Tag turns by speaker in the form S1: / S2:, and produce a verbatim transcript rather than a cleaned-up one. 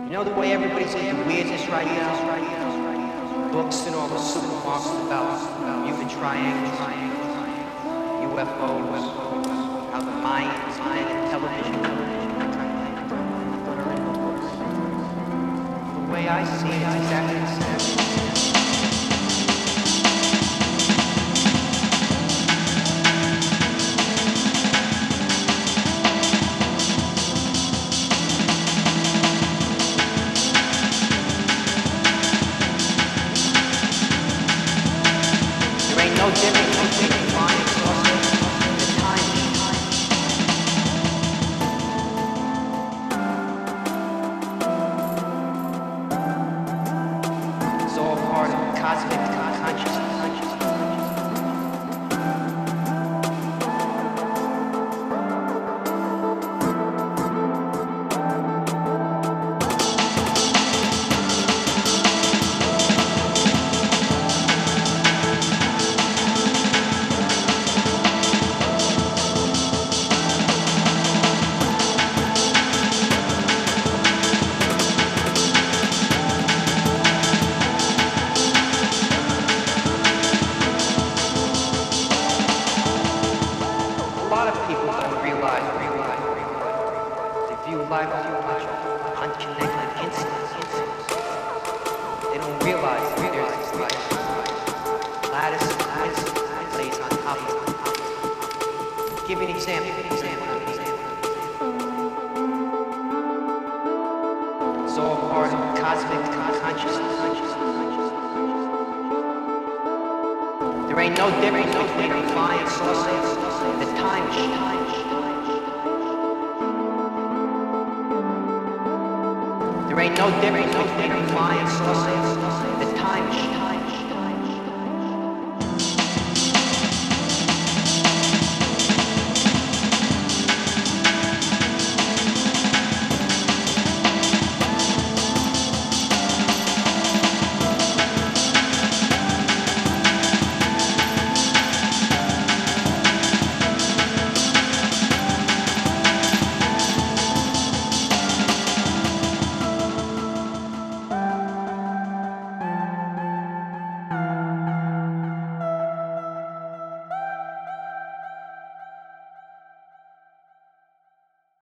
S1: You know the way everybody's into weirdness right now? Books and all the supermarkets about Bermuda Triangle, U F Os, how the mind is mind and television. The way I see it, it's exactly the same. No difference between flying saucers and the time machine. It's all part of cosmic consciousness. Life too much unconnected incidents. They don't realize that there's this life. Lattice and lattice lays on top of it. Give me an example. An example. It's all part of cosmic consciousness. There ain't no difference between a flying saucer and the time machine. There ain't no difference between a flying saucer and the time machine.